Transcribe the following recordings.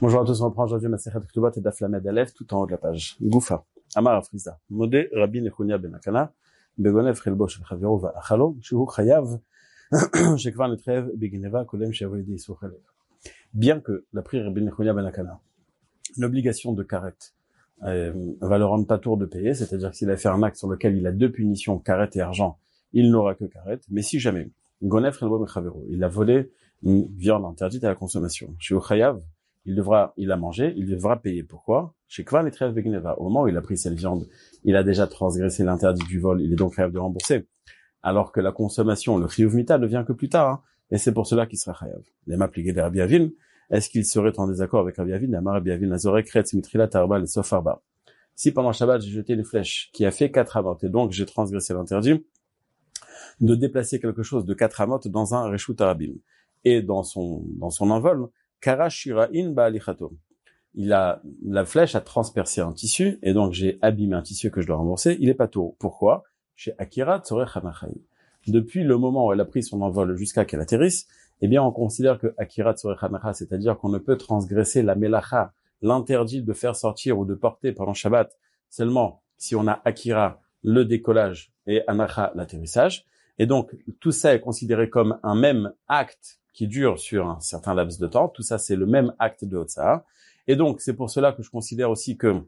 Bonjour à tous, on reprend aujourd'hui Masechet Ketubot et Daf Lamed Aleph, tout en haut de la page. Goufa. Amar Afriza. Modé Rabbi Nechunya ben Akana, Begonev Chelbo shel Chaviro va'achalo, Shehu Chayav, Shekvar Netrev, Begineva, Kolem Shevo Yedi Yisur Chalev. Bien que, d'après Rabbi Nechunya ben Akana, l'obligation de karet va le rendre pas tour de payer, c'est-à-dire que s'il a fait un acte sur lequel il a deux punitions, karet et argent, il n'aura que karet. Mais si jamais, Gonev Chelbo ben Chaviro, il a volé une viande interdite à la consommation, Shehu Chayav, il a mangé, il devra payer. Pourquoi? Chez Kvan et Trev Begneva. Au moment où il a pris cette viande, il a déjà transgressé l'interdit du vol, il est donc chayav de rembourser. Alors que la consommation, le chiyuv mita, ne vient que plus tard, hein, et c'est pour cela qu'il sera chayav. Les m'appliquer de Rabbi Avin, est-ce qu'il serait en désaccord avec Rabbi Avin? Amar Rabbi Avin, Azorek, Retz, Mitrila, Tarba, et Sof Arba. Si pendant Shabbat, j'ai jeté une flèche qui a fait 4 amotes, et donc j'ai transgressé l'interdit de déplacer quelque chose de 4 amotes dans un reshut arabim. Et dans son envol, Karashira'in ba'alichato. La flèche a transpercé un tissu, et donc j'ai abîmé un tissu que je dois rembourser, il est pas tôt. Pourquoi? Chez Akira Tzorech Hanachai. Depuis le moment où elle a pris son envol jusqu'à qu'elle atterrisse, eh bien, on considère que Akira Tzorech Hanacha, c'est-à-dire qu'on ne peut transgresser la melacha, l'interdit de faire sortir ou de porter pendant Shabbat, seulement si on a Akira, le décollage, et Hanacha, l'atterrissage. Et donc, tout ça est considéré comme un même acte qui dure sur un certain laps de temps. Tout ça, c'est le même acte de Hotzah. Et donc, c'est pour cela que je considère aussi que,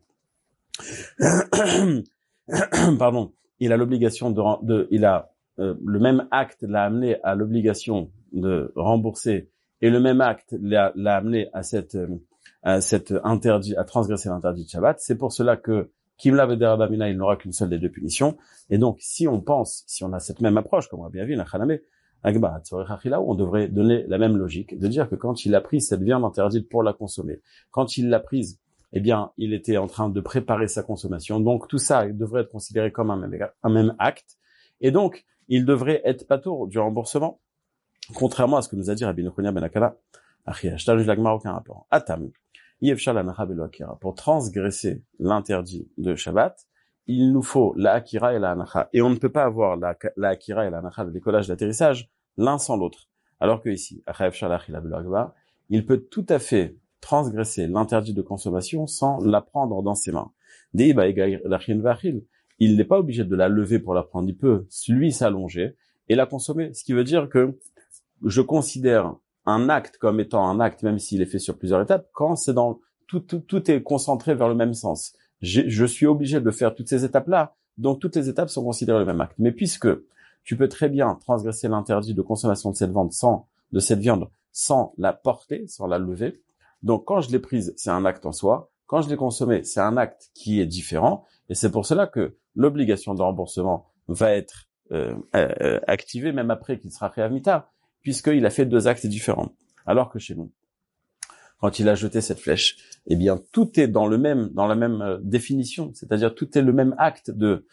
pardon, il a l'obligation le même acte l'a amené à l'obligation de rembourser, et le même acte l'a amené à cet interdit, à transgresser l'interdit de Shabbat. C'est pour cela que Kimla Vederabamina, il n'aura qu'une seule des deux punitions. Et donc, si on a cette même approche, comme on a bien vu, on devrait donner la même logique, de dire que quand il a pris cette viande interdite pour la consommer, quand il l'a prise, eh bien, il était en train de préparer sa consommation. Donc, tout ça devrait être considéré comme un même acte. Et donc, il devrait être patour du remboursement, contrairement à ce que nous a dit Rabbi Nechunya ben Akana. Aucun rapport. Atam. Pour transgresser l'interdit de Shabbat, il nous faut la Akira et la Hanacha. Et on ne peut pas avoir la Akira et la Hanacha, le décollage, l'atterrissage, l'un sans l'autre. Alors que ici, il peut tout à fait transgresser l'interdit de consommation sans la prendre dans ses mains. Il n'est pas obligé de la lever pour la prendre. Il peut, lui, s'allonger et la consommer. Ce qui veut dire que je considère un acte comme étant un acte, même s'il est fait sur plusieurs étapes, quand c'est tout est concentré vers le même sens. Je suis obligé de faire toutes ces étapes-là, donc toutes les étapes sont considérées le même acte. Mais puisque tu peux très bien transgresser l'interdit de consommation de cette viande sans la porter, sans la lever, donc quand je l'ai prise, c'est un acte en soi, quand je l'ai consommée, c'est un acte qui est différent, et c'est pour cela que l'obligation de remboursement va être activée même après qu'il sera chayav mita, puisqu'il a fait 2 actes différents. Alors que chez nous, quand il a jeté cette flèche, eh bien, tout est dans la même définition, c'est-à-dire tout est le même acte de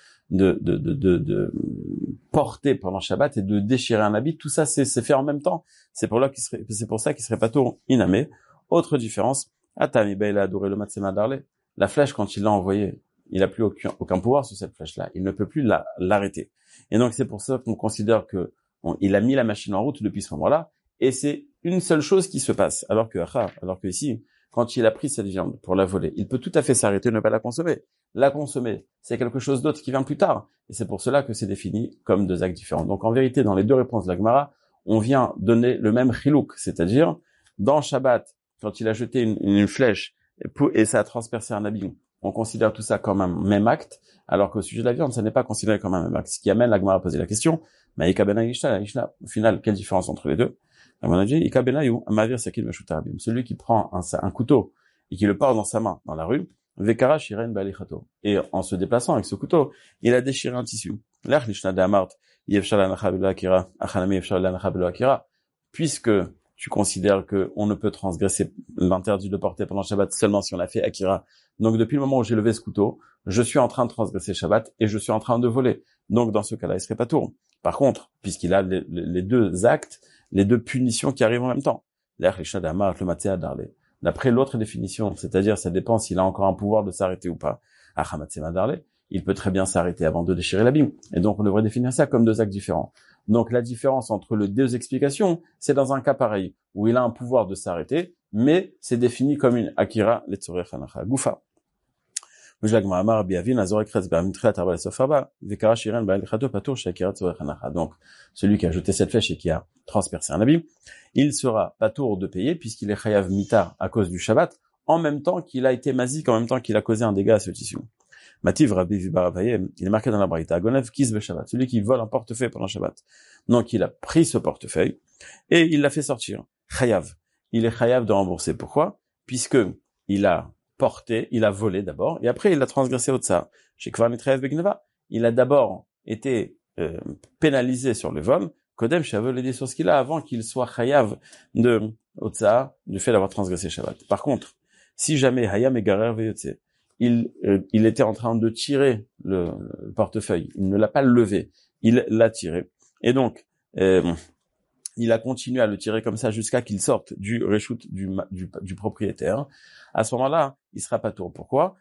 porter pendant Shabbat et de déchirer un habit. Tout ça, c'est fait en même temps. C'est pour ça qu'il serait pas tôt inamé. Autre différence, Atami il a adoré le matsema darle. La flèche, quand il l'a envoyée, il a plus aucun pouvoir sur cette flèche-là. Il ne peut plus l'arrêter. Et donc, c'est pour ça qu'on considère que il a mis la machine en route depuis ce moment-là, et c'est une seule chose qui se passe. Alors que ici, quand il a pris cette viande pour la voler, il peut tout à fait s'arrêter et ne pas la consommer. La consommer, c'est quelque chose d'autre qui vient plus tard. Et c'est pour cela que c'est défini comme 2 actes différents. Donc en vérité, dans les 2 réponses de la Gemara, on vient donner le même chilouk, c'est-à-dire, dans Shabbat, quand il a jeté une flèche et ça a transpercé un habit, on considère tout ça comme un même acte, alors qu'au sujet de la viande, ça n'est pas considéré comme un même acte. Ce qui amène la Gemara à poser la question, au final, quelle différence entre les deux? Celui qui prend un couteau et qui le porte dans sa main dans la rue, et en se déplaçant avec ce couteau, il a déchiré un tissu. Puisque tu considères que on ne peut transgresser l'interdit de porter pendant Shabbat seulement si on a fait Akira. Donc depuis le moment où j'ai levé ce couteau, je suis en train de transgresser Shabbat et je suis en train de voler. Donc dans ce cas-là, il serait pas tour. Par contre, puisqu'il a les 2 actes, les 2 punitions qui arrivent en même temps. D'après l'autre définition, c'est-à-dire ça dépend s'il a encore un pouvoir de s'arrêter ou pas. Il peut très bien s'arrêter avant de déchirer l'abîme. Et donc on devrait définir ça comme 2 actes différents. Donc la différence entre les 2 explications, c'est dans un cas pareil, où il a un pouvoir de s'arrêter, mais c'est défini comme une akira letzorech hanacha gufa. Donc, celui qui a jeté cette flèche et qui a transpercé un habit, il sera patour de payer puisqu'il est chayav mita à cause du Shabbat, en même temps qu'il a été mazik, en même temps qu'il a causé un dégât à ce tissu. Mativ Rabbi Vibaravaye, il est marqué dans la Braïta, Agonev kis Shabbat, celui qui vole un portefeuille pendant Shabbat. Donc, il a pris ce portefeuille et il l'a fait sortir. Chayav. Il est chayav de rembourser. Pourquoi? Puisque il a volé d'abord, et après il a transgressé au tsar. Chez Kvar Nitreyev Begneva, il a d'abord été pénalisé sur le vol, Kodem Shavel est dit sur ce qu'il a avant qu'il soit chayav de au tsar, du fait d'avoir transgressé Shabbat. Par contre, si jamais Hayam et Garer Veyotse, il était en train de tirer le portefeuille, il ne l'a pas levé, il l'a tiré, et donc il a continué à le tirer comme ça jusqu'à qu'il sorte du reshoot du propriétaire. À ce moment-là, il sera pas tour. Pourquoi?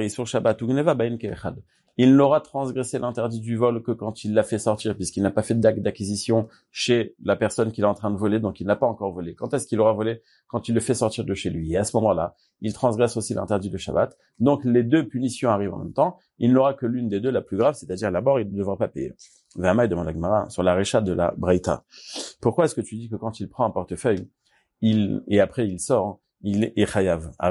Il n'aura transgressé l'interdit du vol que quand il l'a fait sortir, puisqu'il n'a pas fait d'acte d'acquisition chez la personne qu'il est en train de voler, donc il n'a pas encore volé. Quand est-ce qu'il aura volé? Quand il le fait sortir de chez lui. Et à ce moment-là, il transgresse aussi l'interdit de Shabbat. Donc les deux punitions arrivent en même temps. Il n'aura que l'une des deux, la plus grave, c'est-à-dire d'abord, il ne devra pas payer. Vama demande à Gemara sur la récha de la Braïta. Pourquoi est-ce que tu dis que quand il prend un portefeuille, et après il sort, il est chayav? Quand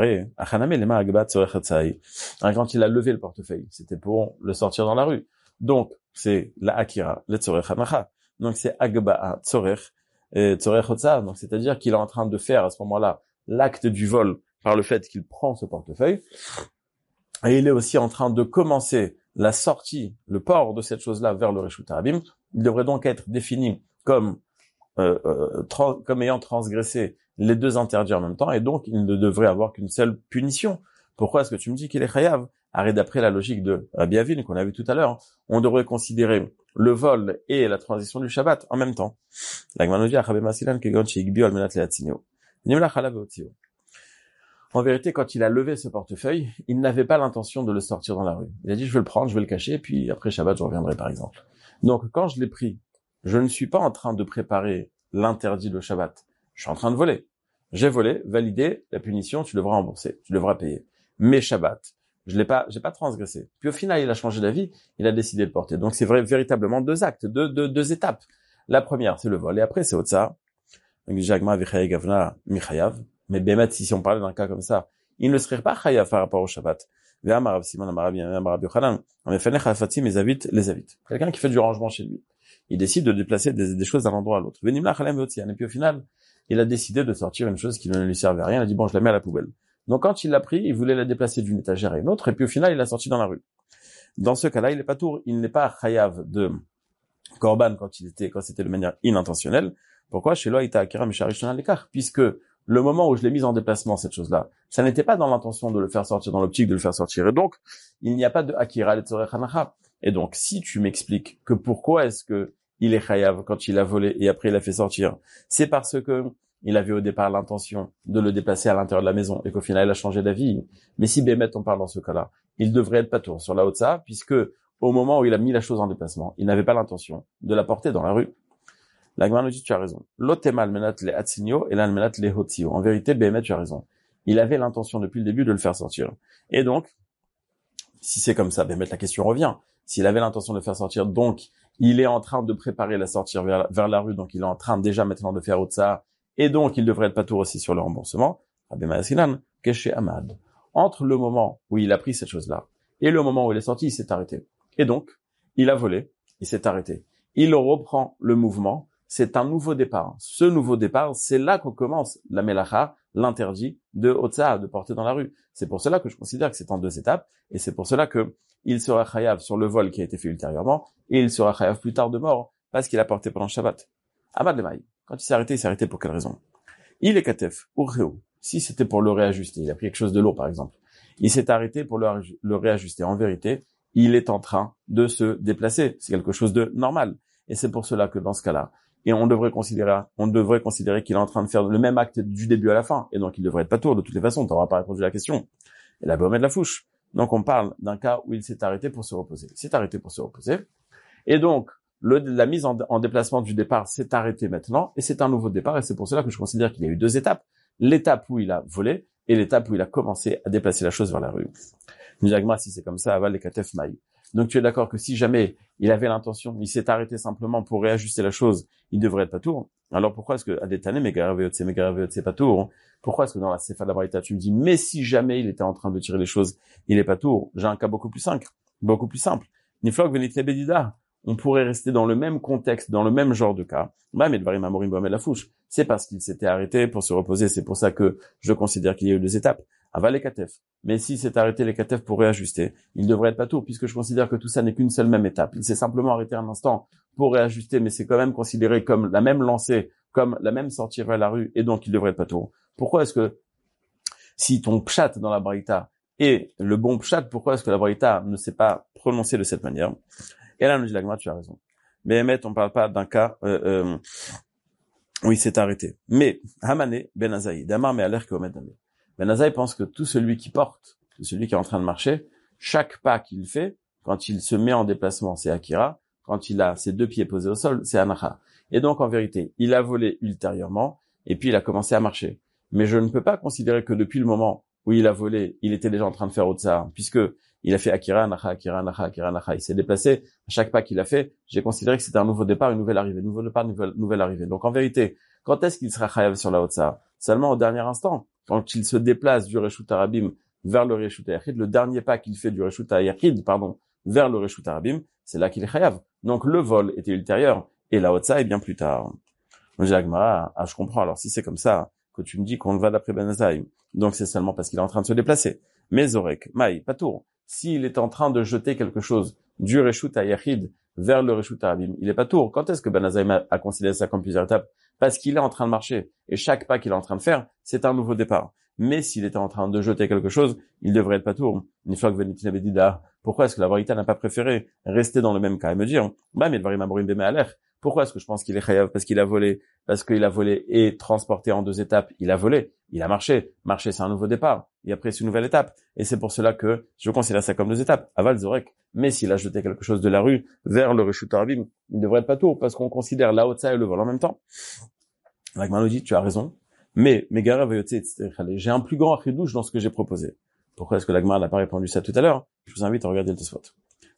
il a levé le portefeuille, c'était pour le sortir dans la rue. Donc, c'est la akira, le tzorech hanacha. Donc, c'est agba'a tzorech, tzorech hotza. Donc, c'est-à-dire qu'il est en train de faire à ce moment-là l'acte du vol par le fait qu'il prend ce portefeuille. Et il est aussi en train de commencer la sortie, le port de cette chose-là vers le Reshut Harabim. Il devrait donc être défini comme ayant transgressé les deux interdits en même temps, et donc il ne devrait avoir qu'une seule punition. Pourquoi est-ce que tu me dis qu'il est chayav? Arrête, d'après la logique de Rabbi Avin qu'on a vu tout à l'heure, on devrait considérer le vol et la transition du Shabbat en même temps. En vérité, quand il a levé ce portefeuille, il n'avait pas l'intention de le sortir dans la rue. Il a dit, je vais le prendre, je vais le cacher, puis après Shabbat, je reviendrai par exemple. Donc, quand je l'ai pris, je ne suis pas en train de préparer l'interdit de Shabbat. Je suis en train de voler. J'ai volé, validé, la punition, tu devras rembourser, tu devras payer. Mais Shabbat, j'ai pas transgressé. Puis au final, il a changé d'avis, il a décidé de porter. Donc c'est vrai, véritablement deux actes, deux étapes. La première, c'est le vol, et après, c'est Otsa. Mais Bémet, si on parlait d'un cas comme ça, il ne serait pas chayav par rapport au Shabbat. Quelqu'un qui fait du rangement chez lui. Il décide de déplacer des choses d'un endroit à l'autre. Et puis au final, il a décidé de sortir une chose qui ne lui servait à rien. Il a dit, bon, je la mets à la poubelle. Donc quand il l'a pris, il voulait la déplacer d'une étagère à une autre, et puis au final, il l'a sorti dans la rue. Dans ce cas-là, il n'est pas tour, il n'est pas chayav de korban quand c'était de manière inintentionnelle. Pourquoi? Chez lui, il t'a akira misharishon l'écart, puisque le moment où je l'ai mise en déplacement, cette chose-là, ça n'était pas dans l'intention de le faire sortir, dans l'optique de le faire sortir. Et donc, il n'y a pas de akira letzorech hanacha. Et donc, si tu m'expliques que pourquoi est-ce que il est chayav quand il a volé et après il a fait sortir, c'est parce que il avait au départ l'intention de le déplacer à l'intérieur de la maison et qu'au final il a changé d'avis. Mais si Bémet on parle dans ce cas-là, il devrait être patour sur la Hotza, puisque au moment où il a mis la chose en déplacement, il n'avait pas l'intention de la porter dans la rue. La Gemara nous dit, tu as raison. L'otemal menat le hatzinio et l'an menat le hotzio. En vérité, Bémet, tu as raison. Il avait l'intention depuis le début de le faire sortir. Et donc, si c'est comme ça, Bémet, la question revient. S'il avait l'intention de le faire sortir, donc, il est en train de préparer la sortie vers la rue, donc il est en train déjà maintenant de faire Otsa, et donc il devrait être patour aussi sur le remboursement. Entre le moment où il a pris cette chose-là et le moment où il est sorti, il s'est arrêté. Et donc, il a volé, il s'est arrêté. Il reprend le mouvement, c'est un nouveau départ. Ce nouveau départ, c'est là qu'on commence la melacha, l'interdit de Otsa, de porter dans la rue. C'est pour cela que je considère que c'est en deux étapes, et c'est pour cela que il sera chayav sur le vol qui a été fait ultérieurement, et il sera chayav plus tard de mort, parce qu'il a porté pendant Shabbat. Amad Lemaï. Quand il s'est arrêté pour quelle raison? Il est katef, urcheo. Si c'était pour le réajuster, il a pris quelque chose de lourd par exemple. Il s'est arrêté pour le réajuster. En vérité, il est en train de se déplacer. C'est quelque chose de normal. Et c'est pour cela que dans ce cas-là, et on devrait considérer qu'il est en train de faire le même acte du début à la fin. Et donc il devrait être patour de toutes les façons. T'auras pas répondu à la question. Et la Bohème de la Fouche. Donc on parle d'un cas où il s'est arrêté pour se reposer. Il s'est arrêté pour se reposer. Et donc, la mise en déplacement du départ s'est arrêtée maintenant, et c'est un nouveau départ, et c'est pour cela que je considère qu'il y a eu deux étapes. l'étape où il a volé et l'étape où il a commencé à déplacer la chose vers la rue. Nous disons, si c'est comme ça, aval les katef maï. Donc tu es d'accord que si jamais il avait l'intention, il s'est arrêté simplement pour réajuster la chose, il devrait être patour. Alors pourquoi est-ce que à détaner c'est patour? Pourquoi est-ce que dans la Sefa de la Braïta tu me dis mais si jamais il était en train de tirer les choses, il est patour? J'ai un cas beaucoup plus simple. Niflok venite bedida. On pourrait rester dans le même contexte, dans le même genre de cas. Bah mais le mamorim boamel la fouche. C'est parce qu'il s'était arrêté pour se reposer. C'est pour ça que je considère qu'il y a eu 2 étapes. Aval les katef. Mais s'il s'est arrêté les katef pour réajuster, il devrait être patour, puisque je considère que tout ça n'est qu'une seule même étape. Il s'est simplement arrêté un instant pour réajuster, mais c'est quand même considéré comme la même lancée, comme la même sortie vers la rue, et donc il devrait être patour. Pourquoi est-ce que, si ton pshat dans la braïta est le bon pshat, pourquoi est-ce que la braïta ne s'est pas prononcée de cette manière? Et là, nous dit la Gemara, tu as raison. Mais Emet, on parle pas d'un cas où il s'est arrêté. Mais Hamane Ben Azaï, Damar me aler que Ben Azaï pense que tout celui qui porte, celui qui est en train de marcher, chaque pas qu'il fait, quand il se met en déplacement, c'est Akira. Quand il a ses 2 pieds posés au sol, c'est Anacha. Et donc, en vérité, il a volé ultérieurement, et puis il a commencé à marcher. Mais je ne peux pas considérer que depuis le moment où il a volé, il était déjà en train de faire Otsar, puisque il a fait Akira, Anacha, Akira, Anacha, Akira, Anacha. Il s'est déplacé. À chaque pas qu'il a fait, j'ai considéré que c'était un nouveau départ, une nouvelle arrivée. Nouveau départ, nouvelle arrivée. Donc, en vérité, quand est-ce qu'il sera chayav sur la Otsar? Seulement au dernier instant. Quand il se déplace du Reshut Arabim vers le Reshut Ayachid, le dernier pas qu'il fait du Reshut Ayachid, vers le Reshut Arabim, c'est là qu'il est chayav. Donc, le vol était ultérieur, et la Otsa est bien plus tard. Donc, j'ai Agmara, je comprends. Alors, si c'est comme ça, que tu me dis qu'on va d'après Ben Azaï, donc c'est seulement parce qu'il est en train de se déplacer. Mais Zorek, Maï, Patour, s'il est en train de jeter quelque chose du Reshut Ayachid vers le Reshut Arabim, il est Patour. Quand est-ce que Ben Azaï a considéré ça comme plusieurs étapes? Parce qu'il est en train de marcher. Et chaque pas qu'il est en train de faire, c'est un nouveau départ. Mais s'il était en train de jeter quelque chose, il devrait être Patour. Niflok venitina bedida. Pourquoi est-ce que la Braïta n'a pas préféré rester dans le même cas et me dire, bah, mais le mamorim beme aler. Pourquoi est-ce que je pense qu'il est chayav? Parce qu'il a volé et transporté en 2 étapes. Il a volé, il a marché. Marcher, c'est un nouveau départ. Et après, c'est une nouvelle étape. Et c'est pour cela que je considère ça comme 2 étapes. Aval Zorek. Mais s'il a jeté quelque chose de la rue vers le Reshut Arabim, il devrait être Patour, parce qu'on considère la Otsa et le vol en même temps. L'Agma nous dit, tu as raison. Mais, j'ai un plus grand chidouche dans ce que j'ai proposé. Pourquoi est-ce que l'Agma n'a pas répondu ça tout à l'heure? Je vous invite à regarder le Tosfot.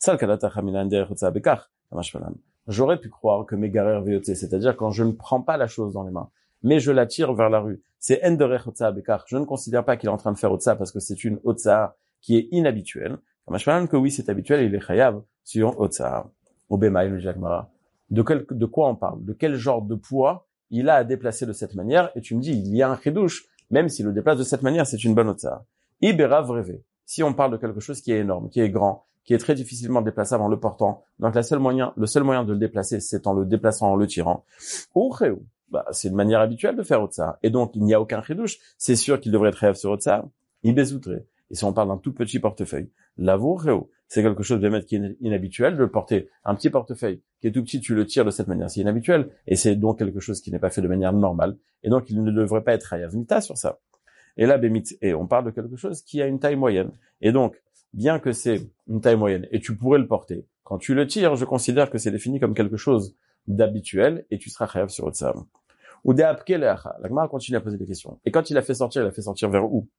J'aurais pu croire que Megarer VOT, c'est-à-dire quand je ne prends pas la chose dans les mains, mais je la tire vers la rue. C'est Enderer Otsa Bekar. Je ne considère pas qu'il est en train de faire Otsa parce que c'est une Otsa qui est inhabituelle. Que oui, c'est habituel, il est chayav sur Otsa. Obemaï, le Jagmara. De quoi on parle? De quel genre de poids il a à déplacer de cette manière? Et tu me dis, il y a un chidouche, même s'il le déplace de cette manière, c'est une bonne Otsa. Ibera vrevé. Si on parle de quelque chose qui est énorme, qui est grand, qui est très difficilement déplaçable en le portant, donc le seul moyen de le déplacer, c'est en le déplaçant, en le tirant. Ou c'est une manière habituelle de faire Otsa. Et donc, il n'y a aucun chidouche. C'est sûr qu'il devrait être chayav sur Otsa. Ibezoutré. Et si on parle d'un tout petit portefeuille, l'avour, c'est quelque chose de mettre qui est inhabituel, de porter un petit portefeuille qui est tout petit, tu le tires de cette manière, c'est inhabituel, et c'est donc quelque chose qui n'est pas fait de manière normale, et donc il ne devrait pas être chayav mita sur ça. Et là, et on parle de quelque chose qui a une taille moyenne. Et donc, bien que c'est une taille moyenne, et tu pourrais le porter, quand tu le tires, je considère que c'est défini comme quelque chose d'habituel, et tu seras chayav sur Otsa. Ou la Gemara continue à poser des questions. Et quand il a fait sortir vers où?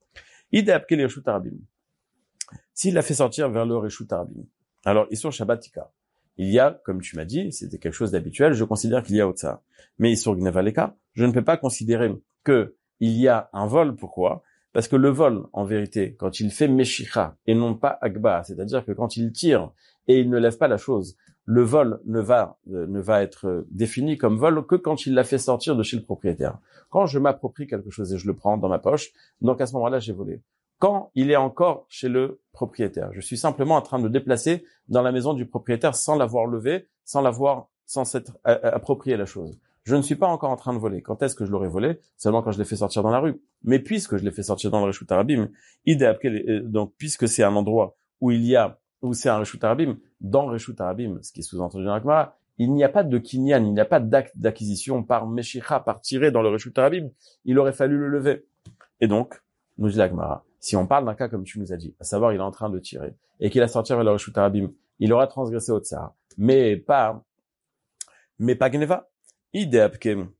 S'il l'a fait sortir vers le Reshut Arabim. Alors, Issur Shabbatika. Il y a, comme tu m'as dit, c'était quelque chose d'habituel, je considère qu'il y a Otsa. Mais Issur Gnevaleka, je ne peux pas considérer que il y a un vol. Pourquoi? Parce que le vol, en vérité, quand il fait Meshicha et non pas Agba, c'est-à-dire que quand il tire et il ne lève pas la chose, le vol ne va être défini comme vol que quand il l'a fait sortir de chez le propriétaire. Quand je m'approprie quelque chose et je le prends dans ma poche, donc à ce moment-là, j'ai volé. Quand il est encore chez le propriétaire, je suis simplement en train de me déplacer dans la maison du propriétaire sans l'avoir levé, sans s'être approprié la chose. Je ne suis pas encore en train de voler. Quand est-ce que je l'aurais volé? Seulement quand je l'ai fait sortir dans la rue. Mais puisque je l'ai fait sortir dans le Reshut Arabim, donc puisque c'est un endroit où c'est un Reshut Arabim, dans Reshut Arabim, ce qui est sous-entendu dans la Gemara, il n'y a pas de kinyan, il n'y a pas d'acte d'acquisition par Meshicha, par tirer dans le Reshut Arabim. Il aurait fallu le lever. Et donc, nous dit la Gemara, si on parle d'un cas comme tu nous as dit, à savoir il est en train de tirer, et qu'il a sorti vers le Reshut Arabim, il aura transgressé Otsar, mais pas Gneva.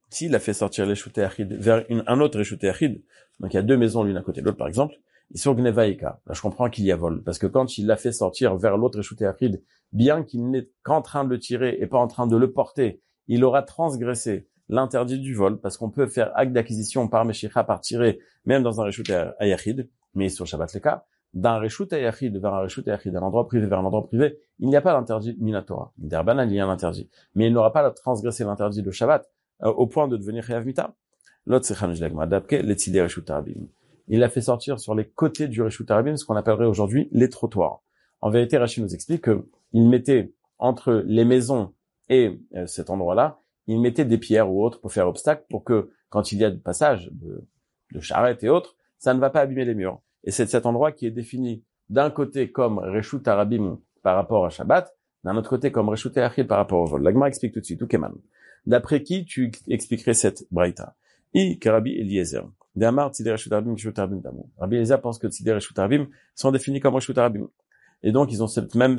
s'il a fait sortir les Reshut Yachid vers un autre Reshut Yachid, donc il y a deux maisons l'une à côté de l'autre par exemple, ils sont Gnevaïka. Là je comprends qu'il y a vol, parce que quand il l'a fait sortir vers l'autre Reshut Yachid, bien qu'il n'est qu'en train de le tirer et pas en train de le porter, il aura transgressé l'interdit du vol, parce qu'on peut faire acte d'acquisition par Meshicha, par tirer, même dans un Reshut Yachid, mais sur Shabbat Leka, d'un Reshut Yachid vers un Reshut Yachid, d'un endroit privé vers un endroit privé, il n'y a pas d'interdit minatora. Derbanan, il y a un interdit. Mais il n'aura pas transgressé l'interdit de Shabbat, au point de devenir Chayav Mita. L'autre, c'est Chanuj Lagma, d'Apke, les Tzidei Reshut Harabim. Il l'a fait sortir sur les côtés du Reshut Harabim, ce qu'on appellerait aujourd'hui les trottoirs. En vérité, Rachid nous explique que il mettait entre les maisons et cet endroit-là, il mettait des pierres ou autres pour faire obstacle, pour que, quand il y a du passage de charrettes et autres, ça ne va pas abîmer les murs. Et c'est cet endroit qui est défini d'un côté comme Reshut Harabim par rapport à Shabbat, d'un autre côté comme Reshut Yachid par rapport au vol. L'Agma explique tout de suite, Ukeman. D'après qui tu expliquerais cette braïta? Rabbi Eliezer. D'Amar Tzidei Reshut Harabim Reshut Harabim Damu. Rabbi Eliezer pense que Tzidei Reshut Harabim sont définis comme Reshut Harabim. Et donc ils ont cette même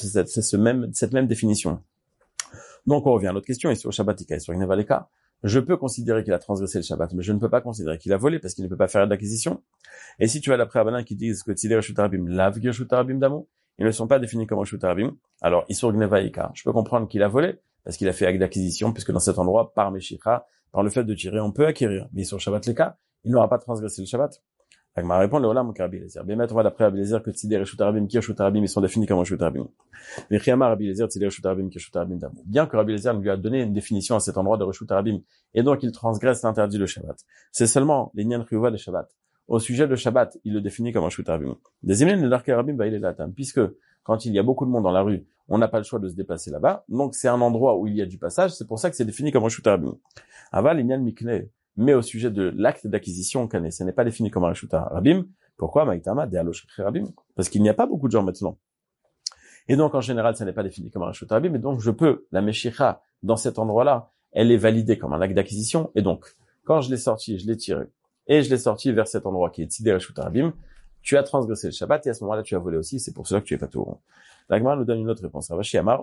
définition. Donc on revient à l'autre question, et sur Shabbatika et sur Gnevaleka. Je peux considérer qu'il a transgressé le Shabbat, mais je ne peux pas considérer qu'il a volé parce qu'il ne peut pas faire d'acquisition. Et si tu as d'après Rabbanan qui disent que Tzidei Reshut Harabim lav Reshut Harabim Damu, ils ne sont pas définis comme Reshut Harabim, alors ils sont Gnevaleka. Je peux comprendre qu'il a volé parce qu'il a fait acte d'acquisition, puisque dans cet endroit, par Meshicha, par le fait de tirer, on peut acquérir. Mais sur Shabbat Leka, il n'aura pas transgressé le Shabbat. Agma répond le Olam Rabbi Eliezer. Bien mettre d'après Rabbi Eliezer que Tzidei Reshut Harabim qui Reshut Harabim, ils sont définis comme Reshut Harabim. Mais Chiyama Rabbi Eliezer Tzidei Reshut Harabim qui Reshut Harabim Damu. Bien que Rabbi Eliezer lui a donné une définition à cet endroit de Reshut Harabim, et donc il transgresse l'interdit de Shabbat. C'est seulement les Nyan Chiyuva de Shabbat. Au sujet de Shabbat, il le définit comme Reshut Harabim. Des Imlen de Rabim va il est là, puisque quand il y a beaucoup de monde dans la rue, on n'a pas le choix de se déplacer là-bas. Donc c'est un endroit où il y a du passage, c'est pour ça que c'est défini comme Reshut Harabim. Aval Inyan Mikne. Mais au sujet de l'acte d'acquisition, ce n'est pas défini comme un Reshut Harabim. Pourquoi Maïtama Dealosh Rabim? Parce qu'il n'y a pas beaucoup de gens maintenant. Et donc, en général, ça n'est pas défini comme un Reshut Harabim. Et donc, je peux, la Meshicha, dans cet endroit-là, elle est validée comme un acte d'acquisition. Et donc, quand je l'ai sorti, je l'ai tiré, et je l'ai sorti vers cet endroit qui est Tzidei Reshut Harabim, tu as transgressé le Shabbat, et à ce moment-là, tu as volé aussi. C'est pour cela que tu es pas tout rond. L'Agma nous donne une autre réponse. Ravashi Amar.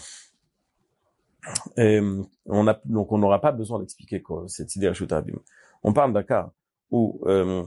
Donc, on n'aura pas besoin d'expliquer quoi, c'est Tzidei Reshut Harabim. On parle d'un cas où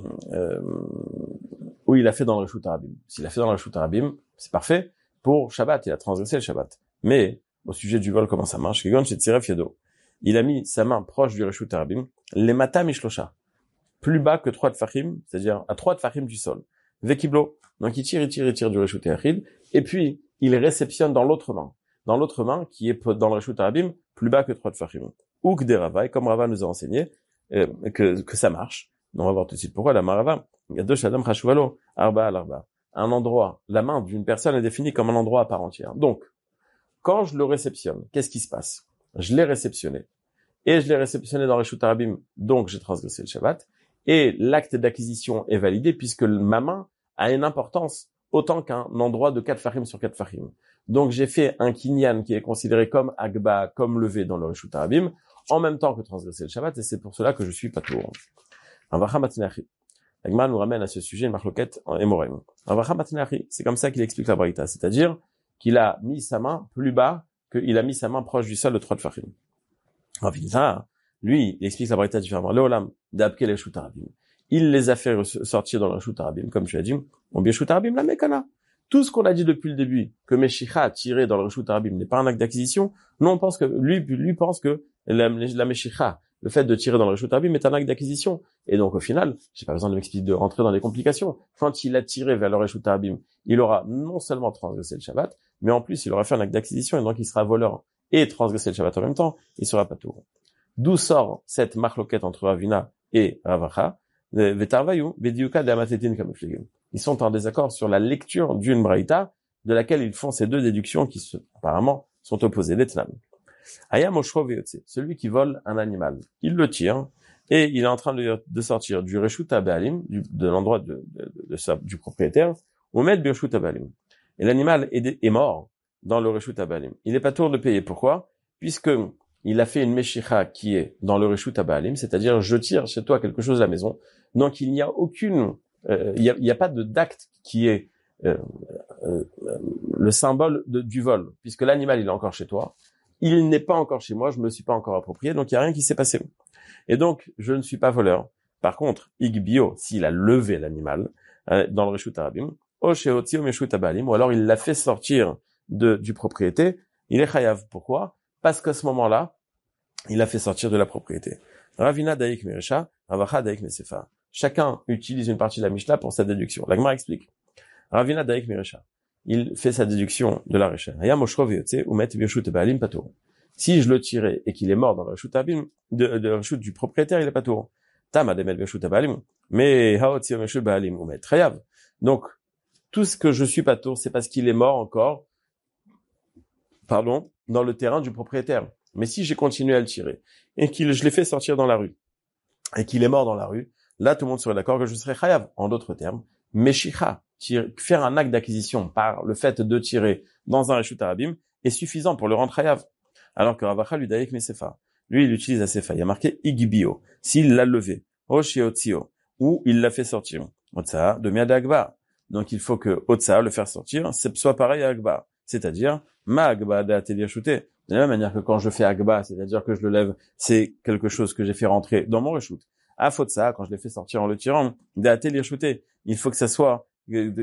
il a fait dans le Reshut Harabim. S'il a fait dans le Reshut Harabim, c'est parfait. Pour Shabbat, il a transgressé le Shabbat. Mais, au sujet du vol, comment ça marche? Il a mis sa main proche du Reshut Harabim, les matam mishlosha, plus bas que 3 tfachim, c'est-à-dire à 3 tfachim du sol. Vekiblo. Donc il tire du Reshut Yachid, et puis il réceptionne dans l'autre main, qui est dans le Reshut Harabim, plus bas que 3 tfachim. Ou que des Rava, et comme Rava nous a enseigné, que ça marche. On va voir tout de suite pourquoi la Marava. Il y a deux Shadam Chashuvalo, Arba al Arba. Un endroit, la main d'une personne est définie comme un endroit à part entière. Donc, quand je le réceptionne, qu'est-ce qui se passe? Je l'ai réceptionné. Et je l'ai réceptionné dans Reshut Harabim, donc j'ai transgressé le Shabbat. Et l'acte d'acquisition est validé puisque ma main a une importance autant qu'un endroit de 4 farim sur 4 farim. Donc j'ai fait un kinyan qui est considéré comme agba, comme levé dans le Reshut Harabim, en même temps que transgresser le Shabbat, et c'est pour cela que je suis patour. Avacha matinachi. L'Agma nous ramène à ce sujet une marloquette en hémorraine. Avacha matinachi, c'est comme ça qu'il explique la braïta, c'est-à-dire qu'il a mis sa main plus bas qu'il a mis sa main proche du sol de 3 farim. Ravinza, lui, il explique la braïta différemment. Leolam, d'abke les Reshut Harabim. Il les a fait sortir dans le Reshut Harabim, comme tu as dit. On bien Reshut Harabim la mekana. Tout ce qu'on a dit depuis le début, que Meshicha a tiré dans le Reshut Harabim n'est pas un acte d'acquisition, nous on pense que, lui pense que la Meshicha, le fait de tirer dans le Reshut Harabim est un acte d'acquisition. Et donc au final, j'ai pas besoin de rentrer dans les complications. Quand il a tiré vers le Reshut Harabim, il aura non seulement transgressé le Shabbat, mais en plus il aura fait un acte d'acquisition, et donc il sera voleur et transgressé le Shabbat en même temps, il sera pas tout. D'où sort cette marloquette entre Ravina et Ravacha? Ils sont en désaccord sur la lecture d'une braïta de laquelle ils font ces deux déductions qui apparemment sont opposées. Celui qui vole un animal, il le tire et il est en train de sortir du Reshut Habalim, de l'endroit du propriétaire, ou mettre du Reshut Habalim. Et l'animal est mort dans le Reshut Habalim. Il n'est pas tour de payer. Pourquoi? Puisque il a fait une Meshicha qui est dans le Reshut Habalim, c'est-à-dire je tire chez toi quelque chose à la maison. Donc il n'y a aucune, il y a pas d'acte qui est le symbole du vol, puisque l'animal il est encore chez toi il n'est pas encore chez moi, je me le suis pas encore approprié, donc il y a rien qui s'est passé. Et donc, je ne suis pas voleur. Par contre, Igbio, s'il a levé l'animal, dans le Reshut Arabim, Osheoti ou Meshut Abalim, ou alors il l'a fait sortir du propriété, il est chayav. Pourquoi? Parce qu'à ce moment-là, il l'a fait sortir de la propriété. Ravina Daik Meresha, Ravacha Daik Mesefa. Chacun utilise une partie de la Mishnah pour sa déduction. La Gemara explique. Ravina Daik Meresha. Il fait sa déduction de la Recha. Si je le tirais et qu'il est mort dans le Reshut Abim, de Reshut du propriétaire, il est pas tour. Tama demel Reshut Abalim. Mais Haotzi Meshut Baalim ou met Chayav. Donc, tout ce que je suis pas tour, c'est parce qu'il est mort encore, dans le terrain du propriétaire. Mais si j'ai continué à le tirer et je l'ai fait sortir dans la rue et qu'il est mort dans la rue, là, tout le monde serait d'accord que je serais chayav. En d'autres termes, meshicha, faire un acte d'acquisition par le fait de tirer dans un reshut arabim est suffisant pour le rendre chayav. Alors que Ravacha lui daïk mesefa. Lui, il utilise la sefa. Il y a marqué igibio. S'il l'a levé, oshiotio, ou il l'a fait sortir. Otsa, de miad agba. Donc, il faut que Otsa, le faire sortir, soit pareil à agba. C'est-à-dire, ma agba d'atelir shooté. De la même manière que quand je fais agba, c'est-à-dire que je le lève, c'est quelque chose que j'ai fait rentrer dans mon reshoot. À faute ça, quand je l'ai fait sortir en le tirant, d'atelir shooté. Il faut que ça soit, que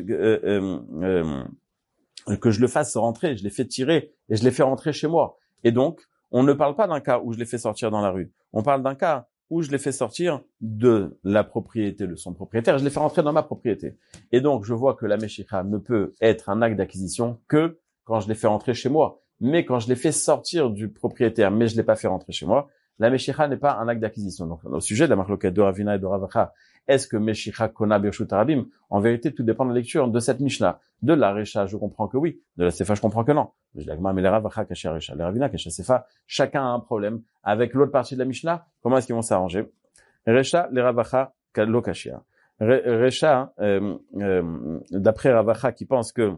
je le fasse rentrer. Je l'ai fait tirer et je l'ai fait rentrer chez moi. Et donc, on ne parle pas d'un cas où je l'ai fait sortir dans la rue. On parle d'un cas où je l'ai fait sortir de la propriété de son propriétaire. Je l'ai fait rentrer dans ma propriété. Et donc, je vois que la meshicha ne peut être un acte d'acquisition que quand je l'ai fait rentrer chez moi. Mais quand je l'ai fait sortir du propriétaire, mais je l'ai pas fait rentrer chez moi, la meshicha n'est pas un acte d'acquisition. Donc, au sujet de la marloquette de Ravina et de Ravacha, est-ce que meshicha kona birshut arabim? En vérité, tout dépend de la lecture de cette Mishnah. De la Recha, je comprends que oui. De la Sefa, je comprends que non. Mais les Ravacha kaché Recha, les Ravina kaché Sefa, chacun a un problème avec l'autre partie de la Mishnah. Comment est-ce qu'ils vont s'arranger? Recha, les Ravacha lo kashia. Recha, d'après Ravacha qui pense que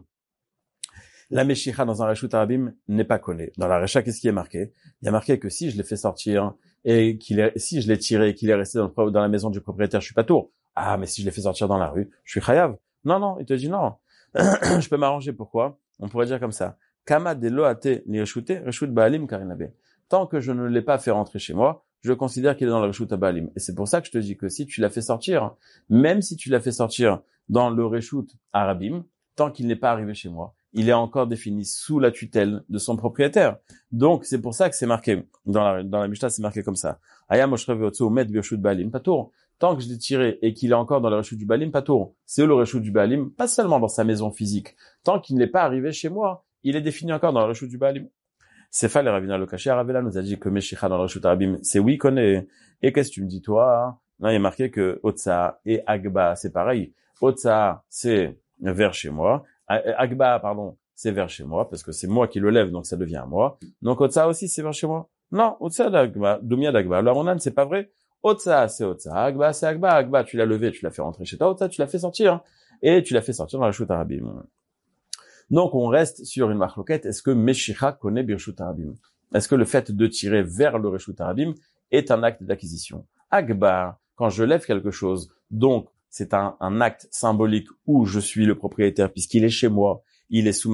la meshicha dans un reshut arabim n'est pas connue. Dans la recha, qu'est-ce qui est marqué? Il y a marqué que si je l'ai fait sortir et si je l'ai tiré et qu'il est resté dans la maison du propriétaire, je suis pas tour. Ah, mais si je l'ai fait sortir dans la rue, je suis chayav. Non, il te dit non. Je peux m'arranger. Pourquoi? On pourrait dire comme ça. Kama de loate ni reshut baalim karinabe. Tant que je ne l'ai pas fait rentrer chez moi, je considère qu'il est dans le reshut baalim. Et c'est pour ça que je te dis que si tu l'as fait sortir, même si tu l'as fait sortir dans le reshut arabim, tant qu'il n'est pas arrivé chez moi, il est encore défini sous la tutelle de son propriétaire. Donc, c'est pour ça que c'est marqué, dans la Mishnah, c'est marqué comme ça. Ayam oshrev yotso met birshut baalim patour. Tant que je l'ai tiré et qu'il est encore dans le reshut du baalim patour. C'est le reshut du baalim, pas seulement dans sa maison physique. Tant qu'il n'est pas arrivé chez moi, il est défini encore dans le reshut du baalim. Sefa le Ravina le Kaché, Ravela nous a dit que meshicha dans le reshut arabim, c'est oui, connaît. Et qu'est-ce que tu me dis, toi? Non, il est marqué que Otsa et Agba, c'est pareil. Otsa, c'est vers chez moi. Agba, c'est vers chez moi, parce que c'est moi qui le lève, donc ça devient à moi. Donc, Otsa aussi, c'est vers chez moi. Non, Otsa d'Agba, Dumia d'Agba. Alors, on a, c'est pas vrai. Otsa, c'est Otsa. Agba, c'est Agba. Agba, tu l'as levé, tu l'as fait rentrer chez toi. Otsa, tu l'as fait sortir. Et tu l'as fait sortir dans la Reshut Arabim. Donc, on reste sur une marloquette. Est-ce que Meshicha connaît Birshut Arabim? Est-ce que le fait de tirer vers le Reshut Arabim est un acte d'acquisition? Agba, quand je lève quelque chose, donc, c'est un acte symbolique où je suis le propriétaire puisqu'il est chez moi, il est sous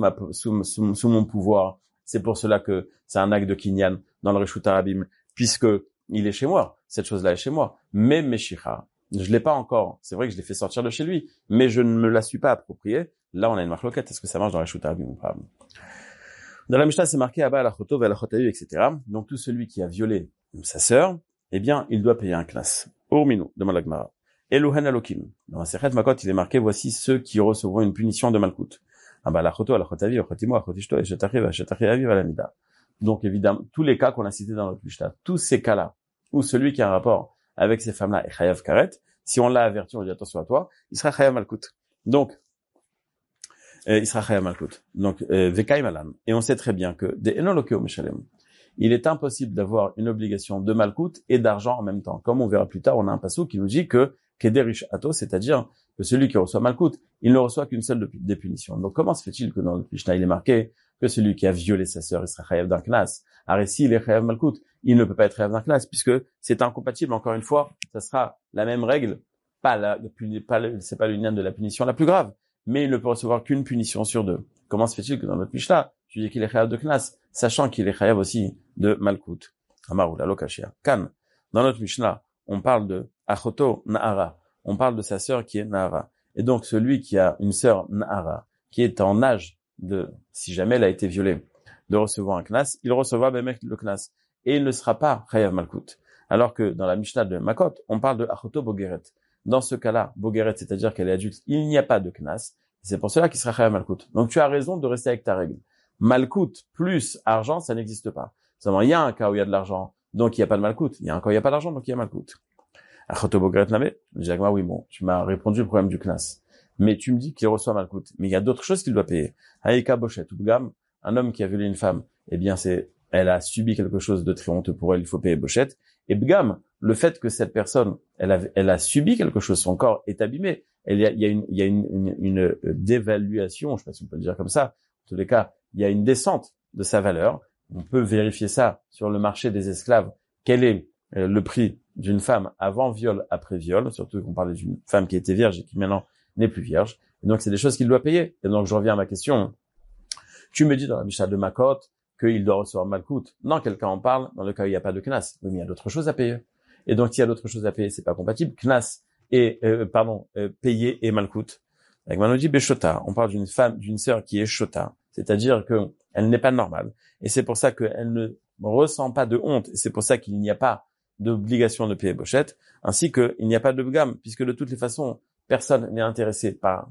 mon pouvoir. C'est pour cela que c'est un acte de kinyan dans le reshut arabim puisque il est chez moi. Cette chose-là est chez moi. Mais meshicha, je l'ai pas encore. C'est vrai que je l'ai fait sortir de chez lui, mais je ne me la suis pas appropriée. Là, on a une marloquette. Est-ce que ça marche dans le reshut arabim ou pas? Dans la Mishnah, c'est marqué Abba alachoto ve'alachotayu, etc. Donc tout celui qui a violé sa sœur, eh bien, il doit payer un knas. Urminu, demande la Gemara. Eluhen Alokim. Dans la Sechet Makot, il est marqué, voici ceux qui recevront une punition de Malkout. Donc, évidemment, tous les cas qu'on a cités dans notre Mishnah, tous ces cas-là, où celui qui a un rapport avec ces femmes-là est chayav karet, si on l'a averti, on dit attention à toi, il sera chayav Malkout. Donc, il sera chayav Malkout. Donc, Vekai Malan. Et on sait très bien que, des Enolokeo Meshalem, il est impossible d'avoir une obligation de Malkout et d'argent en même temps. Comme on verra plus tard, on a un passage qui nous dit que Kederish Ato, c'est-à-dire que celui qui reçoit Malkout, il ne reçoit qu'une seule des punitions. Donc comment se fait-il que dans le Mishnah, il est marqué que celui qui a violé sa sœur, il sera chayav d'un knas? S'il est chayav Malkout, il ne peut pas être chayav d'un knas, puisque c'est incompatible, encore une fois, ça sera la même règle, c'est pas l'union de la punition la plus grave, mais il ne peut recevoir qu'une punition sur deux. Comment se fait-il que dans notre Mishnah, tu dis qu'il est chayav de knas, sachant qu'il est chayav aussi de malkout. Amarou la lokashia. Kan. Dans notre Mishnah, on parle de achoto nahara. On parle de sa sœur qui est nahara. Et donc, celui qui a une sœur nahara, qui est en âge de, si jamais elle a été violée, de recevoir un knas, il recevra bemek le knas. Et il ne sera pas chayav malkout. Alors que dans la Mishnah de Makot, on parle de achoto bogeret. Dans ce cas-là, bogeret, c'est-à-dire qu'elle est adulte, il n'y a pas de knas. C'est pour cela qu'il sera chayav malkout. Donc, tu as raison de rester avec ta règle. Malkout plus argent, ça n'existe pas. Seulement, il y a un cas où il y a de l'argent, donc il n'y a pas de malkout. Il y a un cas où il n'y a pas d'argent, donc il y a malkout. Achoto bogeret name. Je dis, oui, bon, tu m'as répondu au problème du knas. Mais tu me dis qu'il reçoit malkout. Mais il y a d'autres choses qu'il doit payer. Haïka bochet ou bgam, un homme qui a violé une femme, eh bien, elle a subi quelque chose de très honteux pour elle, il faut payer bochet. Et bgam, le fait que cette personne, elle a subi quelque chose, son corps est abîmé. Il y a une dévaluation, je sais pas si on peut le dire comme ça. En tous les cas, il y a une descente de sa valeur. On peut vérifier ça sur le marché des esclaves. Quel est le prix d'une femme avant viol, après viol, surtout qu'on parlait d'une femme qui était vierge et qui maintenant n'est plus vierge. Et donc, c'est des choses qu'il doit payer. Et donc, je reviens à ma question. Tu me dis dans la Mishnah de Makot qu'il doit recevoir malkout. Dans quel cas on parle? Dans le cas où il n'y a pas de knas. Oui, mais il y a d'autres choses à payer. Et donc, s'il y a d'autres choses à payer, c'est pas compatible. Knas et, payer et malkout. Avec Manoudi Beshota, on parle d'une femme, d'une sœur qui est shota. C'est-à-dire que elle n'est pas normale. Et c'est pour ça qu'elle ne ressent pas de honte. Et c'est pour ça qu'il n'y a pas d'obligation de payer bochette. Ainsi qu'il n'y a pas de bgam, puisque de toutes les façons, personne n'est intéressé par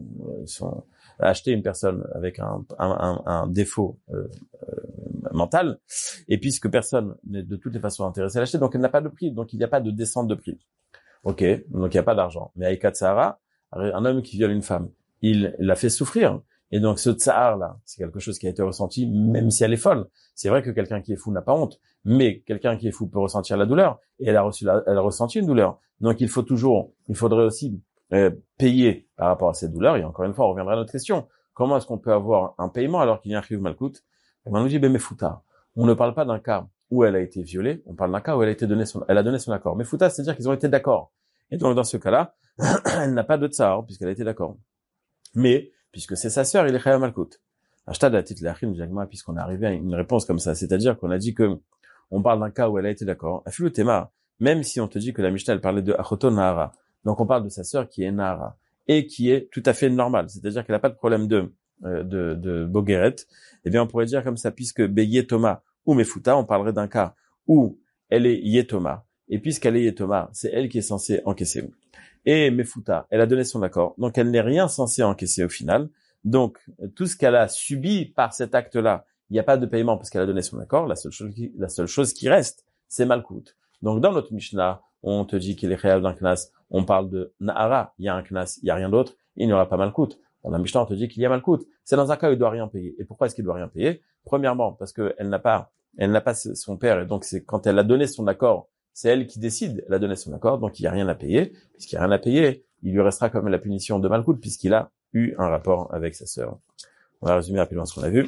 acheter une personne avec un défaut mental, et puisque personne n'est de toutes les façons intéressé à l'acheter, donc elle n'a pas de prix, donc il n'y a pas de descente de prix. Ok, donc il n'y a pas d'argent. Mais Aïka Tsahara, un homme qui viole une femme, il l'a fait souffrir. Et donc ce tsahar-là, c'est quelque chose qui a été ressenti, même si elle est folle. C'est vrai que quelqu'un qui est fou n'a pas honte, mais quelqu'un qui est fou peut ressentir la douleur, et elle a ressenti une douleur. Donc il faudrait aussi payer par rapport à cette douleur. Et encore une fois, on reviendra à notre question. Comment est-ce qu'on peut avoir un paiement alors qu'il y a un chiv malkout? On nous dit, mais fouta. On ne parle pas d'un cas où elle a été violée, on parle d'un cas où elle a donné son accord. Mais fouta, c'est-à-dire qu'ils ont été d'accord. Et donc dans ce cas-là, elle n'a pas de tsahar, puisqu'elle a été d'accord. Mais, puisque c'est sa sœur, il est chayav malkout. Achetad la titre l'achim jagma, puisqu'on est arrivé à une réponse comme ça. C'est-à-dire qu'on a dit que on parle d'un cas où elle a été d'accord. Afilu tema, même si on te dit que la Mishnah, elle parlait de achoto nahara. Donc on parle de sa sœur qui est nahara et qui est tout à fait normale, c'est-à-dire qu'elle n'a pas de problème de bogeret. Eh bien on pourrait dire comme ça, puisque beyetoma ou mefuta, on parlerait d'un cas où elle est yetoma, et puisqu'elle est yetoma, c'est elle qui est censée encaisser. Et mefuta, elle a donné son accord, donc elle n'est rien censée encaisser au final. Donc tout ce qu'elle a subi par cet acte-là, il n'y a pas de paiement parce qu'elle a donné son accord. La seule chose qui reste, c'est malkout. Donc dans notre Mishnah, on te dit qu'il est chayav d'un knas, on parle de nahara, il y a un knas, il y a rien d'autre, il n'y aura pas malkout. Dans la Mishnah, on te dit qu'il y a malkout. C'est dans un cas où il doit rien payer. Et pourquoi est-ce qu'il doit rien payer? Premièrement, parce qu'elle n'a pas son père, et donc c'est quand elle a donné son accord, c'est elle qui décide, elle a donné son accord, donc il n'y a rien à payer. Puisqu'il n'y a rien à payer, il lui restera quand même la punition de malkout, puisqu'il a eu un rapport avec sa sœur. On va résumer rapidement ce qu'on a vu.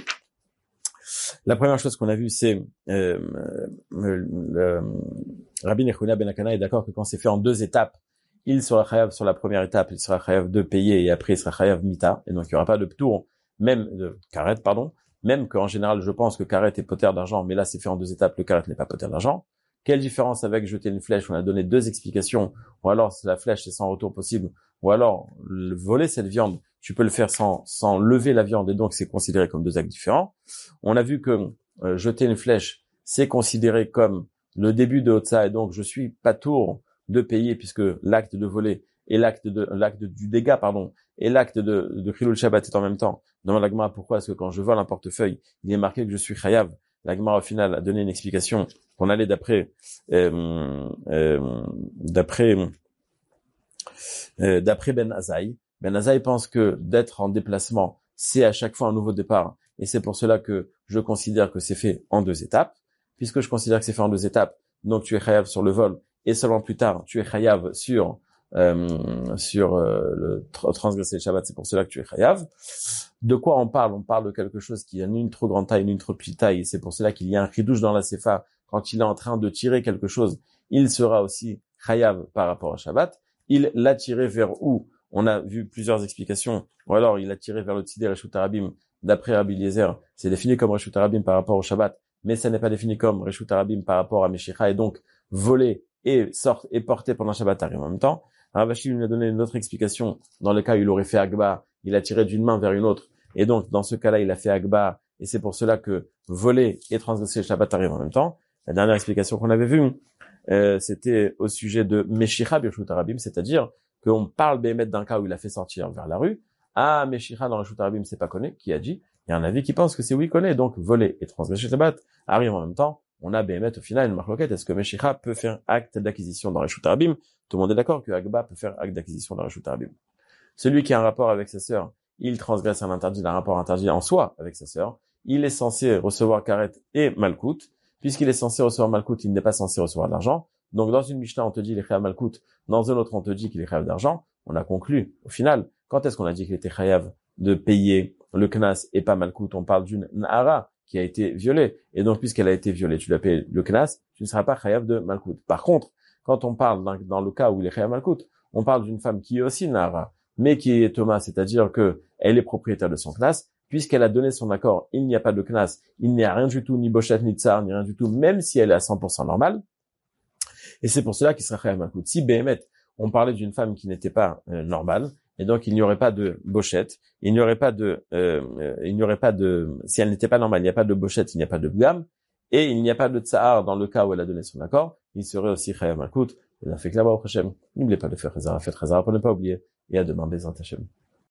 La première chose qu'on a vu, c'est Rabbi Nechuna ben Akana est d'accord que quand c'est fait en deux étapes, il sera chayav sur la première étape, il sera chayav de payer, et après il sera chayav mita, et donc il n'y aura pas de ptour, même de karet, même qu'en général je pense que karet est poter d'argent, mais là c'est fait en deux étapes, le karet n'est pas poter d'argent. Quelle différence avec jeter une flèche? On a donné deux explications, ou alors la flèche c'est sans retour possible, ou alors voler cette viande, tu peux le faire sans lever la viande, et donc c'est considéré comme deux actes différents. On a vu que jeter une flèche, c'est considéré comme le début de Hotza, et donc je suis pas tour de payer, puisque l'acte de voler et l'acte du dégât, et l'acte de Chilul Shabbat est en même temps. Demande la Gemara pourquoi est-ce que quand je vole un portefeuille, il est marqué que je suis chayav. La Gemara au final a donné une explication qu'on allait d'après Ben Azaï. Ben Azaï pense que d'être en déplacement, c'est à chaque fois un nouveau départ, et c'est pour cela que je considère que c'est fait en deux étapes. Puisque je considère que c'est fait en deux étapes, donc tu es chayav sur le vol, et seulement plus tard, tu es chayav sur le transgresser le Shabbat, c'est pour cela que tu es chayav. De quoi on parle? On parle de quelque chose qui a ni une trop grande taille, ni une trop petite taille, et c'est pour cela qu'il y a un chidouche dans la Sefa. Quand il est en train de tirer quelque chose, il sera aussi chayav par rapport au Shabbat. Il l'a tiré vers où? On a vu plusieurs explications. Ou alors, il l'a tiré vers le Tzidei Reshut Harabim, d'après Rabbi Eliezer, c'est défini comme Reshut Harabim par rapport au Shabbat, mais ça n'est pas défini comme Reshut Harabim par rapport à Meshicha, et donc voler et porter pendant Shabbat arrive en même temps. Ravashi lui a donné une autre explication dans le cas où il aurait fait Agba, il a tiré d'une main vers une autre, et donc dans ce cas-là, il a fait Agba, et c'est pour cela que voler et transgresser le Shabbat arrive en même temps. La dernière explication qu'on avait vue, c'était au sujet de Meshicha Birshut Harabim, c'est-à-dire qu'on parle Béhémet d'un cas où il a fait sortir vers la rue. Ah, Meshicha dans Reshut Harabim, c'est pas connu, qui a dit? Il y a un avis qui pense que c'est oui connu, donc voler et transgresser le Shabbat arrivent en même temps. On a Béhémet au final une marloquette. Est-ce que Meshicha peut faire acte d'acquisition dans Reshut Harabim? Tout le monde est d'accord que Agba peut faire acte d'acquisition dans Reshut Harabim. Celui qui a un rapport avec sa sœur, il transgresse un interdit, un rapport interdit en soi avec sa sœur. Il est censé recevoir karet et malkout. Puisqu'il est censé recevoir malkout, il n'est pas censé recevoir de l'argent. Donc dans une Mishnah, on te dit il est chayav malkout. Dans une autre, on te dit qu'il est chayav d'argent. On a conclu, au final, quand est-ce qu'on a dit qu'il était chayav de payer le knas et pas malkout? On parle d'une nahara qui a été violée. Et donc, puisqu'elle a été violée, tu dois payer le knas, tu ne seras pas chayav de malkout. Par contre, quand on parle dans le cas où il est chayav malkout, on parle d'une femme qui est aussi nahara, mais qui est Thomas, c'est-à-dire que elle est propriétaire de son knas. Puisqu'elle a donné son accord, il n'y a pas de knas, il n'y a rien du tout, ni bochet, ni tsar, ni rien du tout, même si elle est à 100% normale. Et c'est pour cela qu'il sera chayav malkout. Si Béhémet, on parlait d'une femme qui n'était pas normale, et donc il n'y aurait pas de bochette, si elle n'était pas normale, il n'y a pas de bochette, il n'y a pas de bgam, et il n'y a pas de tsar dans le cas où elle a donné son accord, il serait aussi chayav malkout. Il a fait que là-bas au prochain. N'oubliez pas de faire Chazara, faites Chazara pour ne pas oublier. Et à demain, Bezrat Hashem.